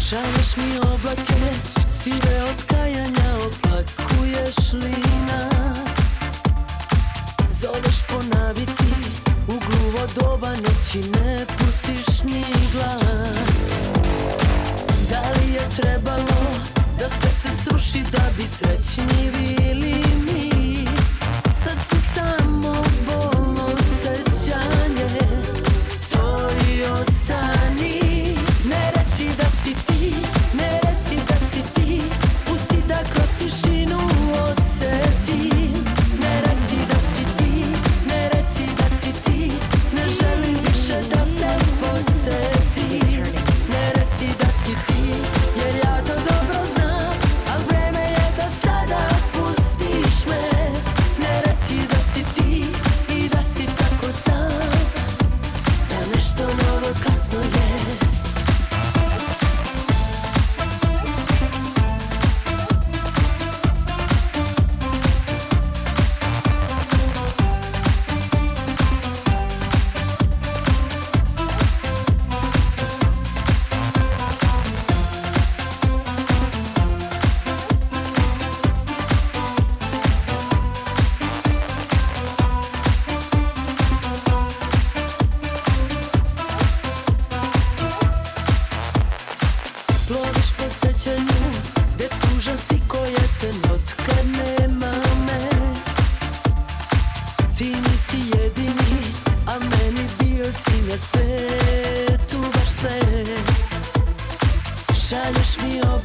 Šalješ mi oblake, sive od kajanja, oplakuješ li nas? Zoveš po navici, u gluvo doba noći ne pustiš ni glas. Da li je trebalo da sve se sruši da bi srećni bili mi? Sad si samo bolno sećanje, to i ostani. Ne reci da si ti, ne reci da si ti, pusti da kroz tišinu osetim. Ne reci da si ti, ne reci da si ti, ne želim više da se podsjetim. Ne reci da si ti, jer ja to dobro znam, a vreme je da sada pustiš me. Ne reci da si ti i da si tako sam, za nešto novo kasno je. Ploviš po sećanju, gde tužan si ko jesen otkad nema me. Ti nisi jedini, a meni bio si na svetu baš sve. Šalješ mi